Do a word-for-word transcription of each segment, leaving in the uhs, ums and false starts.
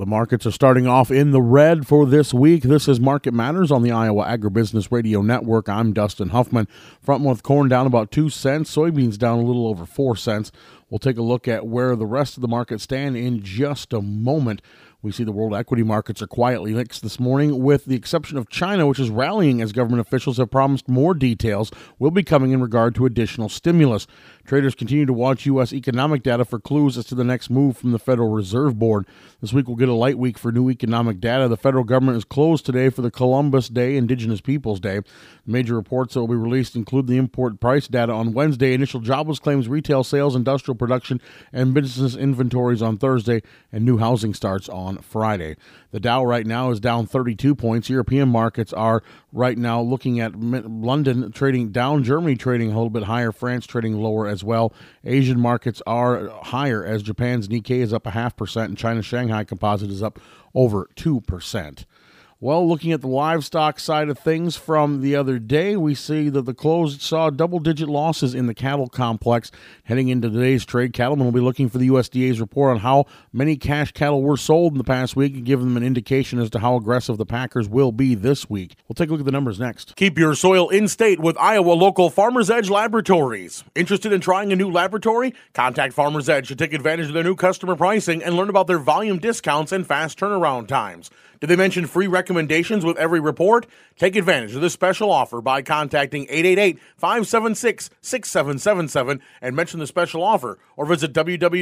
The markets are starting off in the red for this week. This is Market Matters on the Iowa Agribusiness Radio Network. I'm Dustin Huffman. Front month corn down about two cents. Soybeans down a little over four cents. We'll take a look at where the rest of the markets stand in just a moment. We see the world equity markets are quietly mixed this morning, with the exception of China, which is rallying as government officials have promised more details will be coming in regard to additional stimulus. Traders continue to watch U S economic data for clues as to the next move from the Federal Reserve Board. This week we'll get a light week for new economic data. The federal government is closed today for the Columbus Day, Indigenous Peoples Day. Major reports that will be released include the import price data on Wednesday, initial jobless claims, retail sales, industrial production, and business inventories on Thursday, and new housing starts on Friday. The Dow right now is down thirty-two points. European markets are right now looking at London trading down, Germany trading a little bit higher, France trading lower as well. Asian markets are higher as Japan's Nikkei is up a half percent and China's Shanghai Composite is up over two percent. Well, looking at the livestock side of things from the other day, we see that the close saw double-digit losses in the cattle complex. Heading into today's trade, cattlemen will be looking for the U S D A's report on how many cash cattle were sold in the past week and give them an indication as to how aggressive the packers will be this week. We'll take a look at the numbers next. Keep your soil in state with Iowa local Farmers Edge Laboratories. Interested in trying a new laboratory? Contact Farmers Edge to take advantage of their new customer pricing and learn about their volume discounts and fast turnaround times. Did they mention free recommendations with every report? Take advantage of this special offer by contacting eight eight eight, five seven six, six seven seven seven and mention the special offer, or visit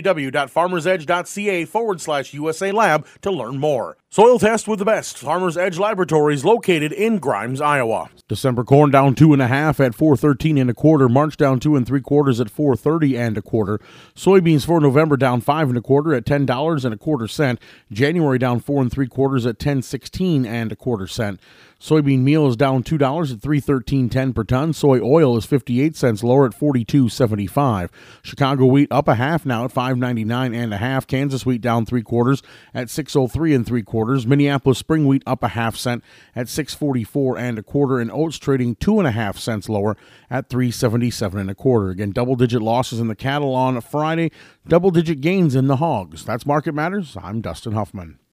www.farmersedge.ca forward slash USA Lab to learn more. Soil test with the best. Farmers Edge Laboratories located in Grimes, Iowa. December corn down two and a half at four thirteen and a quarter. March down two and three quarters at four thirty and a quarter. Soybeans for November down five and a quarter at ten dollars and a quarter cent. January down four and three quarters at ten sixteen and a quarter cent. Soybean meal is down two dollars at three thirteen ten per ton. Soy oil is fifty-eight cents lower at forty-two seventy-five. Chicago wheat up a half now at five ninety-nine and a half. Kansas wheat down three quarters at six oh three and three quarters. Minneapolis spring wheat up a half cent at six forty-four and a quarter. And oats trading two and a half cents lower at three seventy-seven and a quarter. Again, double-digit losses in the cattle on Friday. Double-digit gains in the hogs. That's Market Matters. I'm Dustin Huffman.